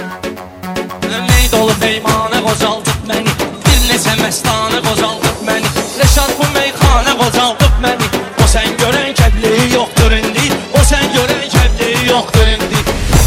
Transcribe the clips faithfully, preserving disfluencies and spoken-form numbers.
Ney dolu peymane qocaldıb məni, bir neçə məstanə qocaldıb məni. Rəşad bu meyxanə qocaldıb məni. O sən görən kəbliyi yoxdur indi, o sən görən kəbliyi yoxdur indi.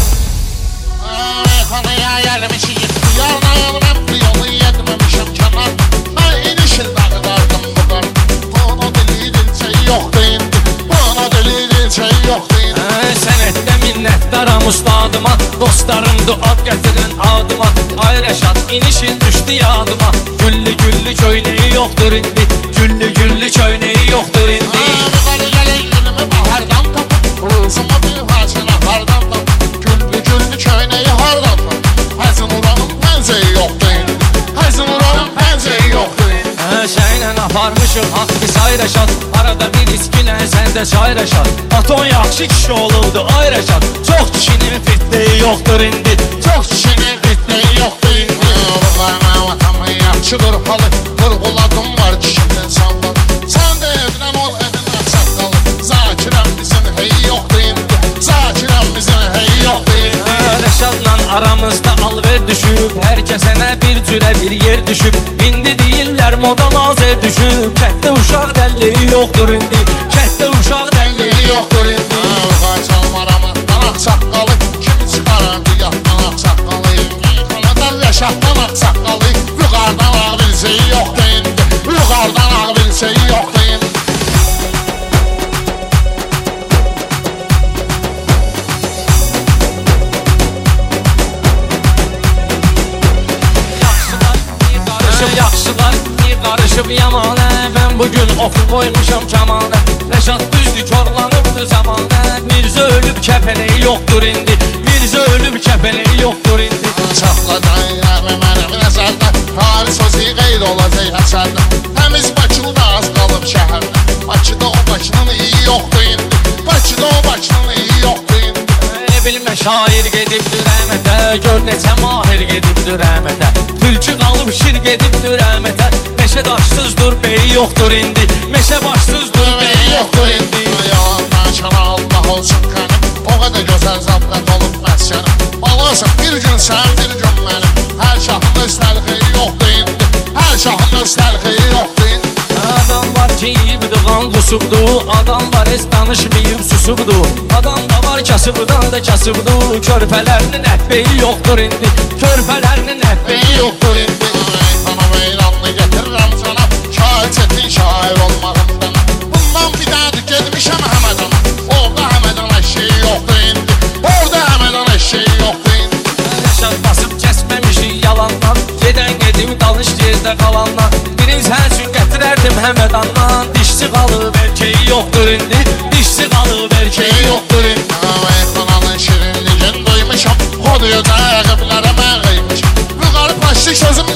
Meyxanaya gəlmişik, yalnayım mən bu yolu yetməmişəm kənar. Mən inişin dağıdardım bu qar. Buna deli dilçək yoxdur indi, buna deli dilçək yoxdur indi. Sənətdə minnətdaram ustadıma, dostlarımdır ad gətirən adıma. Ay Rəşad inişin düşdü yadıma, güllü güllü köynəyi yoxdur indi, güllü güllü köynəyi yoxdur indi. Müqarı gələk günümü bahardan tapıb, rızımı bir haçına hardan tapıb, güllü güllü köynəyi hardan tapıb. Həzin uranın pəncəyi yoxdur indi, həzin uranın pəncəyi yoxdur indi. Şeylə aparmışıq haq biz ay Rəşad, arada bir iskinə sən də çay Rəşad. Aton yaxşı kişi olubdu ay Rəşad, çox kişinin fitliyi yoxdur indi, çox kişinin fitliyi yoxdur indi. Vurğayma vatamı yaxşıdır halı, vurğuladım var kişinin sanlı. Sən də edinən ol edin əqsaqdalı, Zakirəm bizim hey yoxdur indi, Zakirəm bizim hey yoxdur indi. Rəşadla aramızda alver düşüb, hər kəsənə bir cürə bir yer düşüb. İndi deyirlər moda nazer düşüb, kətdə uşaq dəlliyi yoxdur indi, kətdə uşaq dəlliyi yoxdur indi. Vurğay çalmaramı, danaq saqqalı, kim çıxarardı yatdan ağsaqqalı. Yıxanadan Rəşaddan ağsaqqalı, yuxardan ağ bilsəyi yoxdur indi, yuxardan ağ bilsəyi yoxdur indi. Yaxşılar bir qarışıb yamanə, mən bugün oxu qoymuşam kamanə. Rəşad düzdür korlanıbdır zamanə, Mirzə ölüb kəpəneyi yoxdur indi, Mirzə ölüb kəpəneyi yoxdur indi. Saxladan yərmi mənim nəzərdə, tarih sözü qeyd olacaq əsərdə. Təmiz Bakıda az qalıb şəhərdə, Bakıda o Bakının iyi yoxdur indi, Bakıda o Bakının iyi yoxdur indi. Ne bilmə şair gedibdir rəhmətə, gör neçə mahir gedibdir rəhmətə. Tülkü qalıb şir gedibdir rəhmətə, meşə daşsızdır beyi yoxdur indi, meşə başsızdır beyi yoxdur indi. Yalandan şana Allah olsun qənim, o qədər gözəl zəbrət olub məskənim. Balasın bir gün sən bir gün mənim, hər şahın öz təlxiyi yoxdur indi, hər şahın öz təlxiyi yoxdur indi. Adam var ki yiyibdi qan qusubdu, adam var heç danışmayıb susubdu. Adam da var kasıbdan da kasıbdu, körpələrinin əhbeyi yoxdur indi, körpələrinin əhbeyi yoxdur indi. Sana meyranlı getirirəm sana, şair çetin şair olmağımdan. Bundan bir dədir gedmişəm Həmədana, orada Həmədan eşeği yoxdur indi, orada Həmədan eşeği yoxdur indi. Rəşad basıb kəsməmişik yalandan, gedən gedib danış yerdə qalandan. Birin sən üçün gətirərdim Həmədandan, dişçi qalıb erkeği yoxdur indi, dişçi qalıb erkeği yoxdur indi. Meyxananın şirinliğini duymuşam, o diyor da əqiblərə mən qıymışam. Yuxarı plastik sözüm